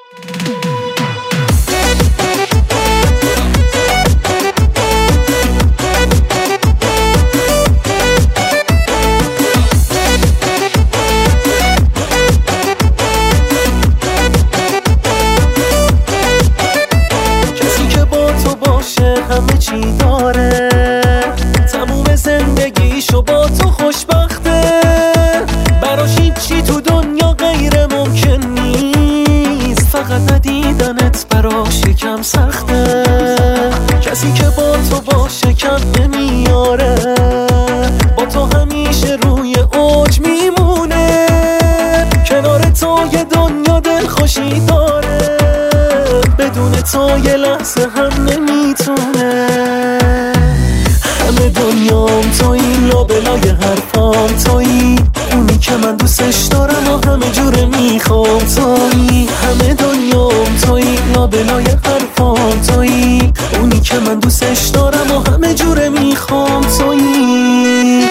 همه چی داره، تموم زندگیشو با تو خوشبخته، براش هیچی تو دنیا غیر ممکن نیست، فقط ندیدنت براش یکم سخته. کسی که با تو باشه کم نمیاره، با تو همیشه روی اوج میمونه، کنار تو یه دنیا دلخوشی داره، بدون تو یه لحظه هم نمیتونه. همه دنیام تویی، لابلای حرفام تویی، اونی که من دوستش دارم و همه جوره میخوام تویی. همه دنیام تویی، لابلای حرفام تویی، اونی که من دوستش دارم و همه جوره میخوام تویی.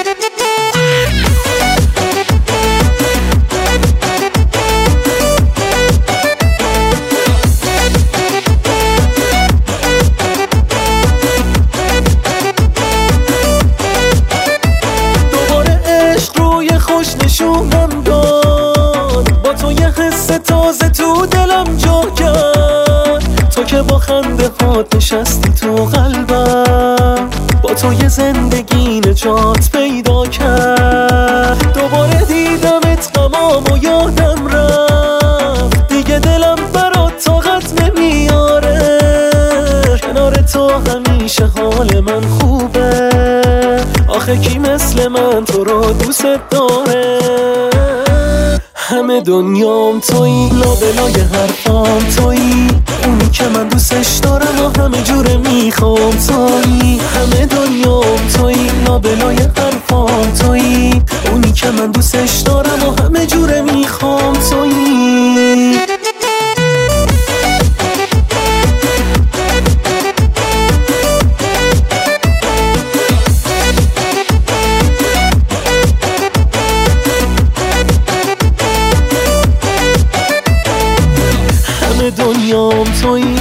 نشونم داد، با تو یه حس تازه تو دلم جا کرد، تو که با خنده هات نشستی تو قلبم، با تو یه زندگی نجات پیدا کرد. دوباره دیدمت غمام و یادم رفت، دیگه دلم برات طاقت نمیاره، کنار تو همیشه حال من خوبه، آخه کی مثل من تو رو دوست داره. همه دنیام تویی، لابلای حرفام تویی، اونی که من دوستش دارم و همه جوره میخوام تویی. همه دنیام تویی، لابلای حرفام تویی، اونی که من دوستش دارم و همه جوره میخوام تویی. دنیام تویی،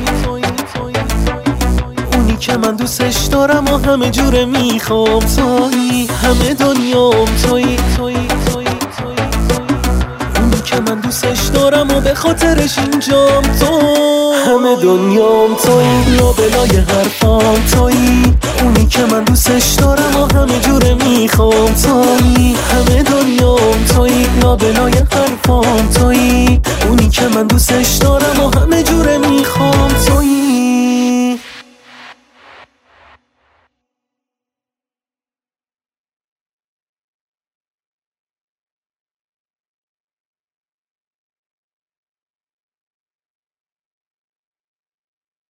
اونی که من دوستش دارم و همه جوره میخوام تویی. همه دنیام تویی، اونی که من دوستش دارم و به خاطرش اینجام تو. همه دنیام تویی، لابلای حرفام تویی، اونی که من دوستش دارم و همه جوره میخوام تویی. همه دنیام تویی، لابلای حرفام تویی، اونی که من دوستش دارم و همه جوره